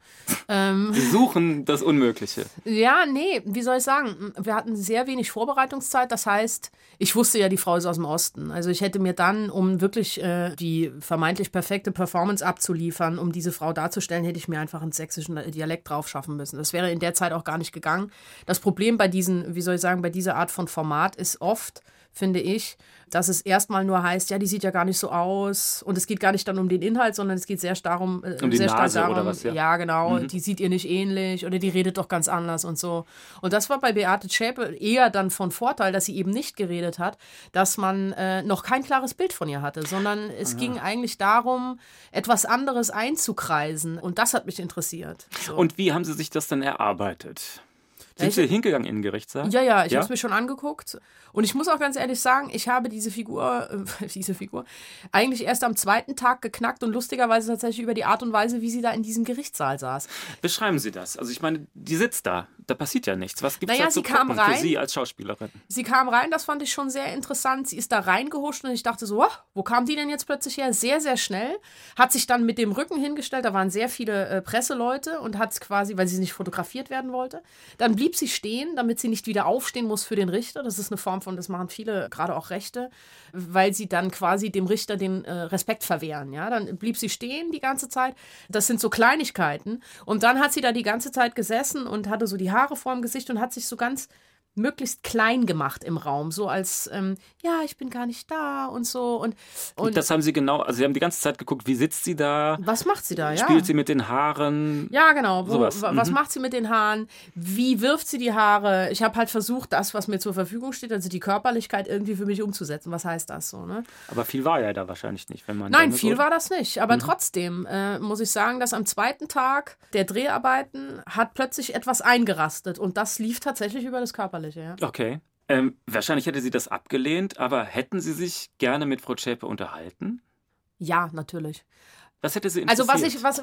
Sie suchen das Unmögliche. Ja, nee, wie soll ich sagen? Wir hatten sehr wenig Vorbereitungszeit. Das heißt, ich wusste ja, die Frau ist aus dem Osten. Also ich hätte mir dann, um wirklich die vermeintlich perfekte Performance abzuliefern, um diese Frau darzustellen, hätte ich mir einfach einen sächsischen Dialekt drauf schaffen müssen. Das wäre in der Zeit auch gar nicht gegangen. Das Problem bei diesen, wie soll ich sagen, bei dieser Art von Format ist oft, finde ich, dass es erstmal nur heißt, ja, die sieht ja gar nicht so aus. Und es geht gar nicht dann um den Inhalt, sondern es geht sehr stark darum, um die Nase oder was, ja? Ja, genau, die sieht ihr nicht ähnlich oder die redet doch ganz anders und so. Und das war bei Beate Zschäpe eher dann von Vorteil, dass sie eben nicht geredet hat, dass man noch kein klares Bild von ihr hatte, sondern es ging eigentlich darum, etwas anderes einzukreisen. Und das hat mich interessiert. So. Und wie haben Sie sich das dann erarbeitet? Sind Sie hingegangen in den Gerichtssaal? Ja, ich habe es mir schon angeguckt. Und ich muss auch ganz ehrlich sagen, ich habe diese Figur eigentlich erst am 2. Tag geknackt und lustigerweise tatsächlich über die Art und Weise, wie sie da in diesem Gerichtssaal saß. Beschreiben Sie das. Also ich meine, die sitzt da passiert ja nichts. Was gibt es da zu kam gucken rein, für Sie als Schauspielerin? Sie kam rein, das fand ich schon sehr interessant. Sie ist da reingehuscht und ich dachte so, wo kam die denn jetzt plötzlich her? Sehr, sehr schnell. Hat sich dann mit dem Rücken hingestellt, da waren sehr viele Presseleute und hat es quasi, weil sie nicht fotografiert werden wollte. Dann blieb sie stehen, damit sie nicht wieder aufstehen muss für den Richter. Das ist eine Form von, das machen viele, gerade auch Rechte, weil sie dann quasi dem Richter den Respekt verwehren. Ja? Dann blieb sie stehen die ganze Zeit. Das sind so Kleinigkeiten. Und dann hat sie da die ganze Zeit gesessen und hatte so die Haare vor dem Gesicht und hat sich so ganz möglichst klein gemacht im Raum, so als, ja, ich bin gar nicht da und so. Und das haben Sie genau, also Sie haben die ganze Zeit geguckt, wie sitzt sie da? Was macht sie da, ja? Spielt sie mit den Haaren? Ja, genau. Was macht sie mit den Haaren? Wie wirft sie die Haare? Ich habe halt versucht, das, was mir zur Verfügung steht, also die Körperlichkeit irgendwie für mich umzusetzen. Was heißt das so, ne? Aber viel war ja da wahrscheinlich nicht, wenn man... Nein, viel war das nicht. Aber trotzdem muss ich sagen, dass am 2. Tag der Dreharbeiten hat plötzlich etwas eingerastet und das lief tatsächlich über das Körperliche. Ja. Okay. Wahrscheinlich hätte sie das abgelehnt, aber hätten Sie sich gerne mit Frau Zschäpe unterhalten? Ja, natürlich. Was hätte Sie interessiert? Also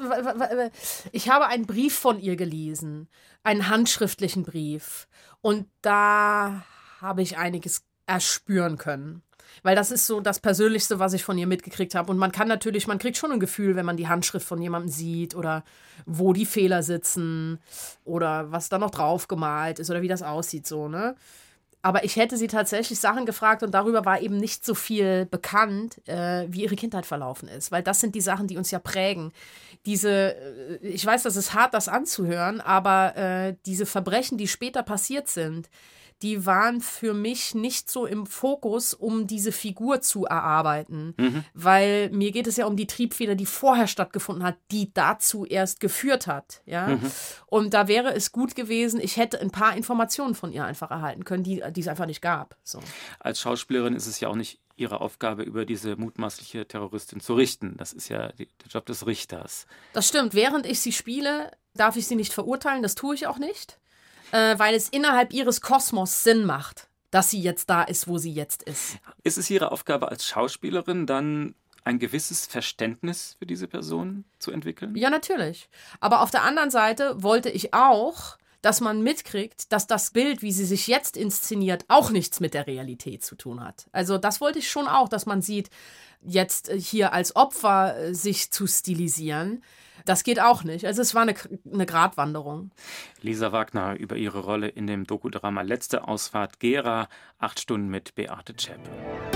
ich habe einen Brief von ihr gelesen, einen handschriftlichen Brief. Und da habe ich einiges erspüren können. Weil das ist so das Persönlichste, was ich von ihr mitgekriegt habe. Und man kriegt schon ein Gefühl, wenn man die Handschrift von jemandem sieht oder wo die Fehler sitzen oder was da noch drauf gemalt ist oder wie das aussieht, so, ne? Aber ich hätte sie tatsächlich Sachen gefragt und darüber war eben nicht so viel bekannt, wie ihre Kindheit verlaufen ist. Weil das sind die Sachen, die uns ja prägen. Ich weiß, das ist hart, das anzuhören, aber diese Verbrechen, die später passiert sind, die waren für mich nicht so im Fokus, um diese Figur zu erarbeiten. Weil mir geht es ja um die Triebfeder, die vorher stattgefunden hat, die dazu erst geführt hat. Ja? Und da wäre es gut gewesen, ich hätte ein paar Informationen von ihr einfach erhalten können, die es einfach nicht gab. So. Als Schauspielerin ist es ja auch nicht Ihre Aufgabe, über diese mutmaßliche Terroristin zu richten. Das ist ja der Job des Richters. Das stimmt. Während ich sie spiele, darf ich sie nicht verurteilen. Das tue ich auch nicht. Weil es innerhalb ihres Kosmos Sinn macht, dass sie jetzt da ist, wo sie jetzt ist. Ist es Ihre Aufgabe als Schauspielerin dann ein gewisses Verständnis für diese Person zu entwickeln? Ja, natürlich. Aber auf der anderen Seite wollte ich auch, dass man mitkriegt, dass das Bild, wie sie sich jetzt inszeniert, auch nichts mit der Realität zu tun hat. Also das wollte ich schon auch, dass man sieht, jetzt hier als Opfer sich zu stilisieren. Das geht auch nicht. Also es war eine Gratwanderung. Lisa Wagner über ihre Rolle in dem Dokudrama Letzte Ausfahrt Gera, 8 Stunden mit Beate Zschäpe.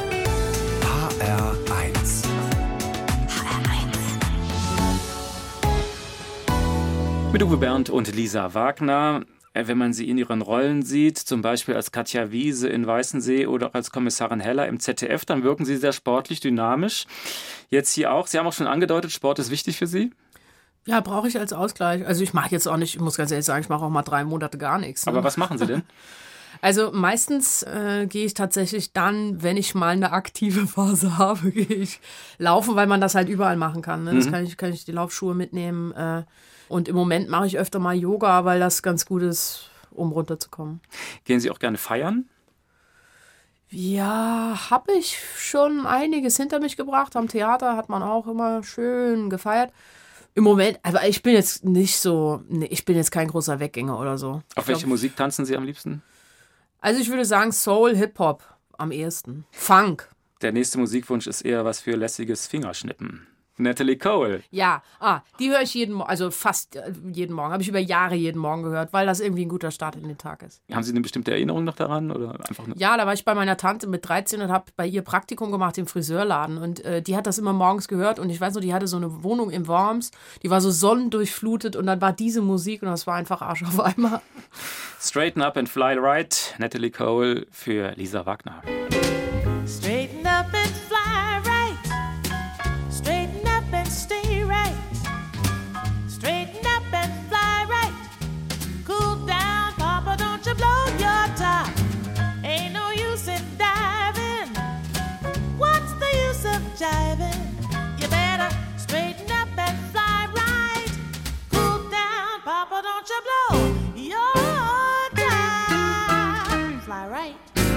HR1. Mit Uwe Bernd und Lisa Wagner. Wenn man sie in ihren Rollen sieht, zum Beispiel als Katja Wiese in Weißensee oder auch als Kommissarin Heller im ZDF, dann wirken sie sehr sportlich, dynamisch. Jetzt hier auch. Sie haben auch schon angedeutet, Sport ist wichtig für Sie? Ja, brauche ich als Ausgleich. Also ich mache jetzt auch nicht, ich muss ganz ehrlich sagen, ich mache auch mal 3 Monate gar nichts. Ne? Aber was machen Sie denn? Also meistens gehe ich tatsächlich dann, wenn ich mal eine aktive Phase habe, gehe ich laufen, weil man das halt überall machen kann. Ne? Das kann ich die Laufschuhe mitnehmen. Und im Moment mache ich öfter mal Yoga, weil das ganz gut ist, um runterzukommen. Gehen Sie auch gerne feiern? Ja, habe ich schon einiges hinter mich gebracht. Am Theater hat man auch immer schön gefeiert. Im Moment, aber ich bin jetzt nicht so, nee, ich bin jetzt kein großer Weggänger oder so. Auf welche Musik tanzen Sie am liebsten? Also ich würde sagen Soul, Hip-Hop am ehesten. Funk. Der nächste Musikwunsch ist eher was für lässiges Fingerschnippen. Natalie Cole. Ja, die höre ich jeden Morgen, also fast jeden Morgen. Habe ich über Jahre jeden Morgen gehört, weil das irgendwie ein guter Start in den Tag ist. Haben Sie eine bestimmte Erinnerung noch daran? Oder einfach nur? Ja, da war ich bei meiner Tante mit 13 und habe bei ihr Praktikum gemacht im Friseurladen. Und die hat das immer morgens gehört. Und ich weiß noch, die hatte so eine Wohnung in Worms. Die war so sonnendurchflutet. Und dann war diese Musik und das war einfach Arsch auf einmal. Straighten up and fly right. Natalie Cole für Lisa Wagner. Straighten up and fly right. Straighten up and stay right. Straighten up and fly right. Cool down, Papa, don't you blow your top. Ain't no use in diving. What's the use of jiving? You better straighten up and fly right. Cool down, Papa, don't you blow your top. Fly right.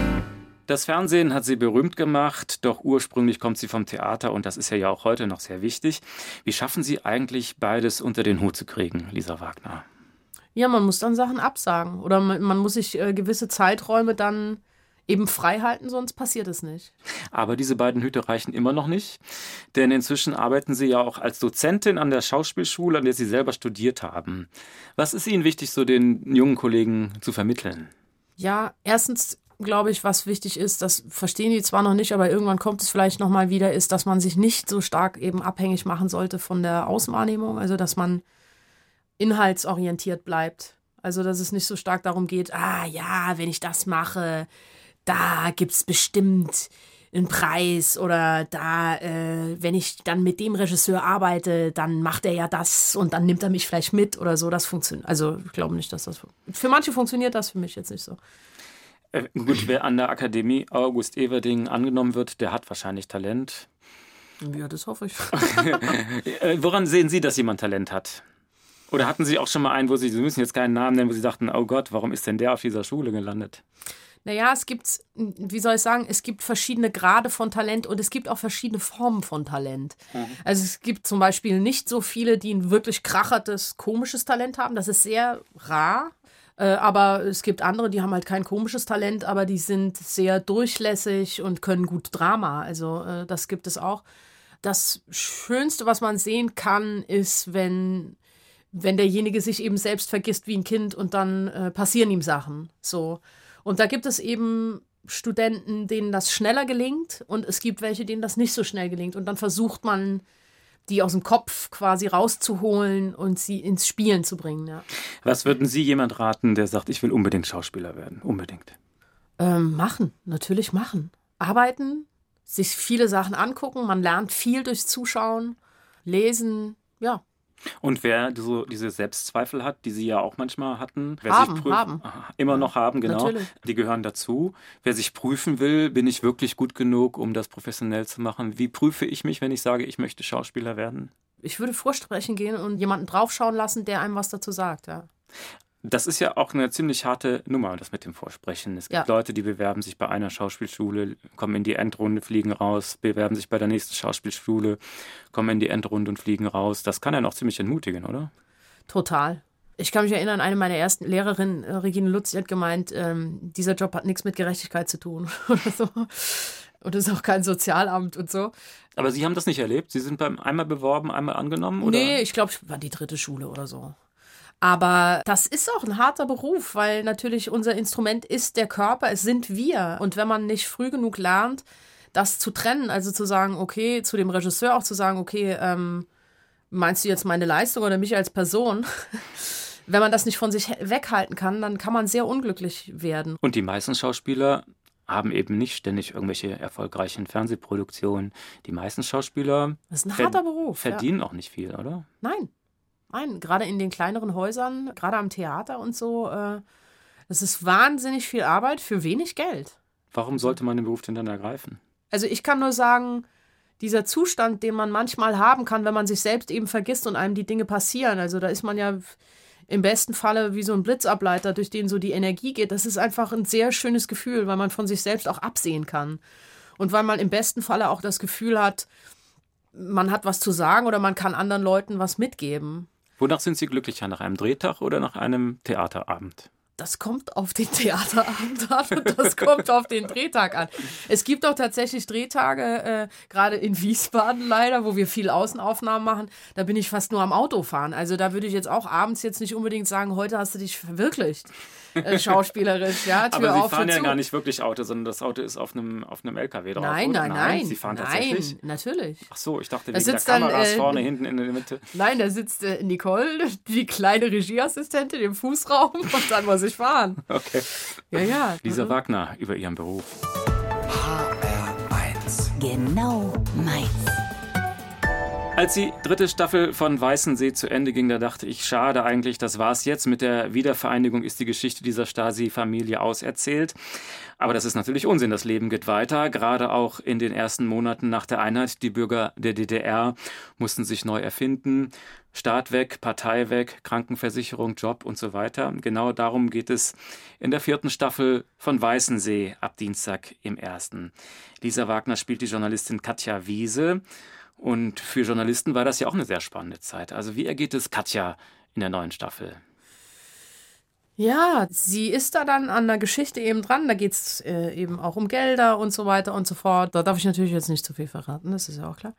Das Fernsehen hat sie berühmt gemacht, doch ursprünglich kommt sie vom Theater und das ist ja auch heute noch sehr wichtig. Wie schaffen Sie eigentlich beides unter den Hut zu kriegen, Lisa Wagner? Ja, man muss dann Sachen absagen. Oder man muss sich gewisse Zeiträume dann eben frei halten, sonst passiert es nicht. Aber diese beiden Hüte reichen immer noch nicht, denn inzwischen arbeiten Sie ja auch als Dozentin an der Schauspielschule, an der Sie selber studiert haben. Was ist Ihnen wichtig, so den jungen Kollegen zu vermitteln? Ja, erstens glaube ich, was wichtig ist, das verstehen die zwar noch nicht, aber irgendwann kommt es vielleicht nochmal wieder, ist, dass man sich nicht so stark eben abhängig machen sollte von der Außenwahrnehmung, also dass man inhaltsorientiert bleibt. Also dass es nicht so stark darum geht, ja, wenn ich das mache, da gibt es bestimmt einen Preis oder da, wenn ich dann mit dem Regisseur arbeite, dann macht er ja das und dann nimmt er mich vielleicht mit oder so. Das funktioniert. Also ich glaube nicht, dass das... Für manche funktioniert das, für mich jetzt nicht so. Gut, wer an der Akademie August Everding angenommen wird, der hat wahrscheinlich Talent. Ja, das hoffe ich. Woran sehen Sie, dass jemand Talent hat? Oder hatten Sie auch schon mal einen, wo Sie müssen jetzt keinen Namen nennen, wo Sie dachten, oh Gott, warum ist denn der auf dieser Schule gelandet? Naja, es gibt, wie soll ich sagen, es gibt verschiedene Grade von Talent und es gibt auch verschiedene Formen von Talent. Also es gibt zum Beispiel nicht so viele, die ein wirklich krachertes, komisches Talent haben. Das ist sehr rar. Aber es gibt andere, die haben halt kein komisches Talent, aber die sind sehr durchlässig und können gut Drama. Also das gibt es auch. Das Schönste, was man sehen kann, ist, wenn derjenige sich eben selbst vergisst wie ein Kind und dann passieren ihm Sachen. So. Und da gibt es eben Studenten, denen das schneller gelingt und es gibt welche, denen das nicht so schnell gelingt. Und dann versucht man, die aus dem Kopf quasi rauszuholen und sie ins Spielen zu bringen. Ja. Was würden Sie jemand raten, der sagt, ich will unbedingt Schauspieler werden? Unbedingt. Natürlich machen. Arbeiten, sich viele Sachen angucken. Man lernt viel durchs Zuschauen, lesen, ja. Und wer so diese Selbstzweifel hat, die Sie ja auch manchmal hatten, wer haben. Immer noch haben, genau. Natürlich. Die gehören dazu. Wer sich prüfen will, bin ich wirklich gut genug, um das professionell zu machen? Wie prüfe ich mich, wenn ich sage, ich möchte Schauspieler werden? Ich würde vorsprechen gehen und jemanden draufschauen lassen, der einem was dazu sagt, ja. Das ist ja auch eine ziemlich harte Nummer, das mit dem Vorsprechen. Es gibt Leute, die bewerben sich bei einer Schauspielschule, kommen in die Endrunde, fliegen raus, bewerben sich bei der nächsten Schauspielschule, kommen in die Endrunde und fliegen raus. Das kann ja noch ziemlich entmutigen, oder? Total. Ich kann mich erinnern, eine meiner ersten Lehrerinnen, Regine Lutz, die hat gemeint, dieser Job hat nichts mit Gerechtigkeit zu tun oder so. Und es ist auch kein Sozialamt und so. Aber Sie haben das nicht erlebt? Sie sind beim einmal beworben, einmal angenommen? Oder? Nee, ich glaube, es war die 3. Schule oder so. Aber das ist auch ein harter Beruf, weil natürlich unser Instrument ist der Körper, es sind wir. Und wenn man nicht früh genug lernt, das zu trennen, also zu sagen, okay, zu dem Regisseur auch zu sagen, okay, meinst du jetzt meine Leistung oder mich als Person? Wenn man das nicht von sich weghalten kann, dann kann man sehr unglücklich werden. Und die meisten Schauspieler haben eben nicht ständig irgendwelche erfolgreichen Fernsehproduktionen. Die meisten Schauspieler das ist ein harter Beruf, verdienen auch nicht viel, oder? Nein, gerade in den kleineren Häusern, gerade am Theater und so, das ist wahnsinnig viel Arbeit für wenig Geld. Warum sollte man den Beruf denn dann ergreifen? Also ich kann nur sagen, dieser Zustand, den man manchmal haben kann, wenn man sich selbst eben vergisst und einem die Dinge passieren, also da ist man ja im besten Falle wie so ein Blitzableiter, durch den so die Energie geht. Das ist einfach ein sehr schönes Gefühl, weil man von sich selbst auch absehen kann. Und weil man im besten Falle auch das Gefühl hat, man hat was zu sagen oder man kann anderen Leuten was mitgeben. Wonach sind Sie glücklicher, nach einem Drehtag oder nach einem Theaterabend? Das kommt auf den Theaterabend an und das kommt auf den Drehtag an. Es gibt auch tatsächlich Drehtage, gerade in Wiesbaden leider, wo wir viel Außenaufnahmen machen. Da bin ich fast nur am Autofahren. Also da würde ich jetzt auch abends jetzt nicht unbedingt sagen, heute hast du dich verwirklicht, schauspielerisch. Ja, Tür Aber Sie auf, fahren Tür ja zu. gar nicht wirklich Auto, sondern das Auto ist auf einem LKW drauf. Nein, oder? nein, nein. Sie fahren tatsächlich? Nein, natürlich. Ach so, ich dachte, Da wegen der sitzt dann, Kameras vorne, hinten in der Mitte. Nein, da sitzt Nicole, die kleine Regieassistentin im Fußraum und dann muss ich fahren. Okay. Ja. Lisa Wagner über ihren Beruf. HR1. Genau meins. Als die 3. Staffel von Weißensee zu Ende ging, da dachte ich, schade eigentlich, das war's jetzt. Mit der Wiedervereinigung ist die Geschichte dieser Stasi-Familie auserzählt. Aber das ist natürlich Unsinn, das Leben geht weiter. Gerade auch in den ersten Monaten nach der Einheit. Die Bürger der DDR mussten sich neu erfinden. Staat weg, Partei weg, Krankenversicherung, Job und so weiter. Genau darum geht es in der 4. Staffel von Weißensee ab Dienstag im 1. Lisa Wagner spielt die Journalistin Katja Wiese. Und für Journalisten war das ja auch eine sehr spannende Zeit. Also wie ergeht es Katja in der neuen Staffel? Ja, sie ist da dann an der Geschichte eben dran. Da geht es eben auch um Gelder und so weiter und so fort. Da darf ich natürlich jetzt nicht zu viel verraten, das ist ja auch klar.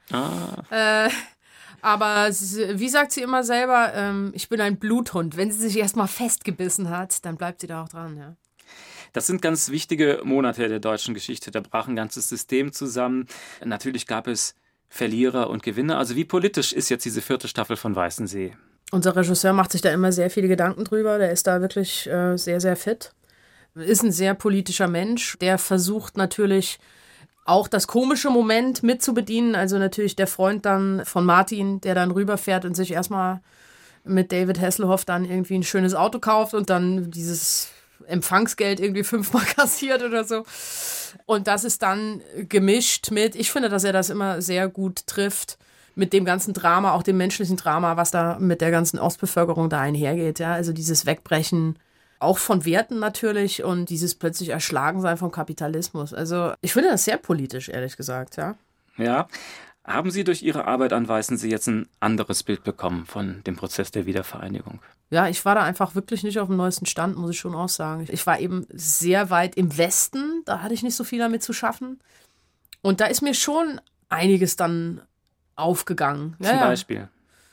Aber wie sagt sie immer selber, ich bin ein Bluthund. Wenn sie sich erstmal festgebissen hat, dann bleibt sie da auch dran, ja. Das sind ganz wichtige Monate der deutschen Geschichte. Da brach ein ganzes System zusammen. Natürlich gab es Verlierer und Gewinner. Also wie politisch ist jetzt diese 4. Staffel von Weißensee? Unser Regisseur macht sich da immer sehr viele Gedanken drüber. Der ist da wirklich sehr, sehr fit. Ist ein sehr politischer Mensch. Der versucht natürlich auch das komische Moment mitzubedienen. Also natürlich der Freund dann von Martin, der dann rüberfährt und sich erstmal mit David Hasselhoff dann irgendwie ein schönes Auto kauft und dann dieses Empfangsgeld irgendwie 5-mal kassiert oder so. Und das ist dann gemischt mit, ich finde, dass er das immer sehr gut trifft, mit dem ganzen Drama, auch dem menschlichen Drama, was da mit der ganzen Ostbevölkerung da einhergeht. Ja? Also dieses Wegbrechen auch von Werten natürlich und dieses plötzlich Erschlagensein vom Kapitalismus. Also ich finde das sehr politisch, ehrlich gesagt. Ja. Ja. Haben Sie durch Ihre Arbeit an Weißensee jetzt ein anderes Bild bekommen von dem Prozess der Wiedervereinigung? Ja, ich war da einfach wirklich nicht auf dem neuesten Stand, muss ich schon auch sagen. Ich war eben sehr weit im Westen, da hatte ich nicht so viel damit zu schaffen. Und da ist mir schon einiges dann aufgegangen. Zum Beispiel?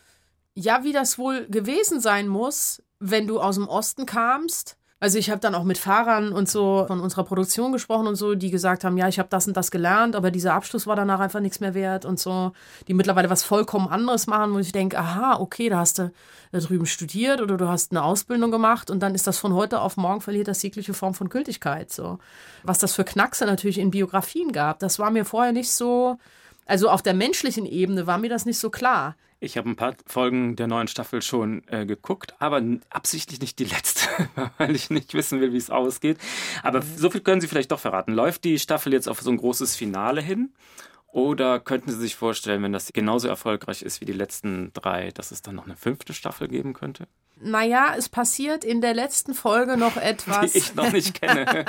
Ja, wie das wohl gewesen sein muss, wenn du aus dem Osten kamst. Also ich habe dann auch mit Fahrern und so von unserer Produktion gesprochen und so, die gesagt haben, ja, ich habe das und das gelernt, aber dieser Abschluss war danach einfach nichts mehr wert und so, die mittlerweile was vollkommen anderes machen, wo ich denke, aha, okay, da hast du da drüben studiert oder du hast eine Ausbildung gemacht und dann ist das von heute auf morgen verliert das jegliche Form von Gültigkeit. So. Was das für Knackse natürlich in Biografien gab, das war mir vorher nicht so, also auf der menschlichen Ebene war mir das nicht so klar. Ich habe ein paar Folgen der neuen Staffel schon geguckt, aber absichtlich nicht die letzte, weil ich nicht wissen will, wie es ausgeht. Aber so viel können Sie vielleicht doch verraten. Läuft die Staffel jetzt auf so ein großes Finale hin? Oder könnten Sie sich vorstellen, wenn das genauso erfolgreich ist wie die letzten 3, dass es dann noch eine 5. Staffel geben könnte? Naja, es passiert in der letzten Folge noch etwas, die ich noch nicht kenne.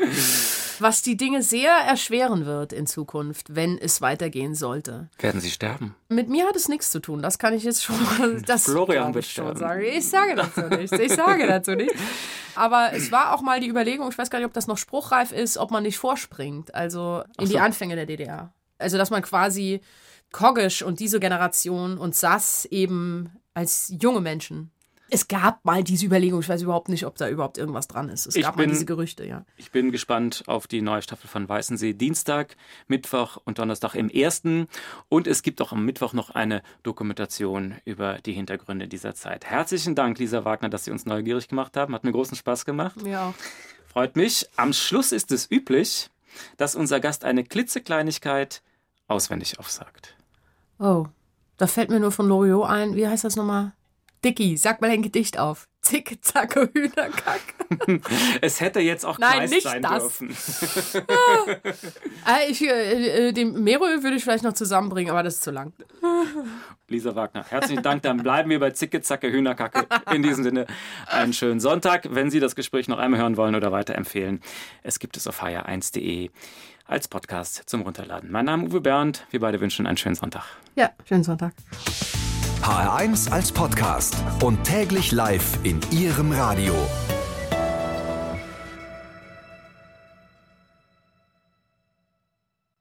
was die Dinge sehr erschweren wird in Zukunft, wenn es weitergehen sollte. Werden Sie sterben? Mit mir hat es nichts zu tun, das kann ich jetzt schon mal Florian wird sterben. sagen. Ich sage dazu nichts. Aber es war auch mal die Überlegung, ich weiß gar nicht, ob das noch spruchreif ist, ob man nicht vorspringt, also in die Anfänge der DDR. Also dass man quasi Kogisch und diese Generation und Sass eben als junge Menschen. Es gab mal diese Überlegung, ich weiß überhaupt nicht, ob da überhaupt irgendwas dran ist. Es gab mal diese Gerüchte, ja. Ich bin gespannt auf die neue Staffel von Weißensee. Dienstag, Mittwoch und Donnerstag im 1. Und es gibt auch am Mittwoch noch eine Dokumentation über die Hintergründe dieser Zeit. Herzlichen Dank, Lisa Wagner, dass Sie uns neugierig gemacht haben. Hat mir großen Spaß gemacht. Ja. Freut mich. Am Schluss ist es üblich, dass unser Gast eine klitzekleinigkeit auswendig aufsagt. Oh, da fällt mir nur von Loriot ein, wie heißt das nochmal? Dicky, sag mal ein Gedicht auf. Zicke, Zacke, Hühnerkack. Es hätte jetzt auch Nein, Kleist nicht sein das. dürfen. Den Meroe würde ich vielleicht noch zusammenbringen, aber das ist zu lang. Lisa Wagner, herzlichen Dank. Dann bleiben wir bei Zicke, Zacke, Hühnerkacke. In diesem Sinne einen schönen Sonntag. Wenn Sie das Gespräch noch einmal hören wollen oder weiterempfehlen, es gibt es auf hr1.de als Podcast zum Runterladen. Mein Name ist Uwe Bernd. Wir beide wünschen einen schönen Sonntag. Ja, schönen Sonntag. HR1 als Podcast und täglich live in Ihrem Radio.